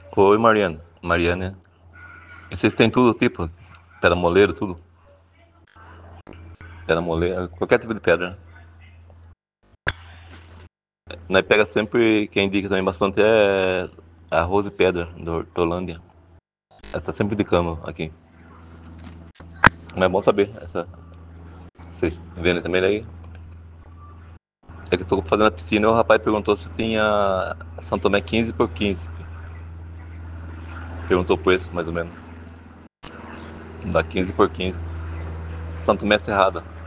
Oi, Mariana. Mariana. E vocês têm tudo, tipo? Pedra moleiro, tudo? Pedra moleira, qualquer tipo de pedra. Nós pega sempre, quem indica também bastante é arroz e pedra, da Hortolândia. Essa tá sempre indicando aqui. Mas é bom saber, essa. Vocês vendem também daí? É que eu tô fazendo a piscina e o rapaz perguntou se tinha São Tomé 15 por 15. Perguntou o preço, mais ou menos. Dá 15 por 15. São Tomé Cerrada.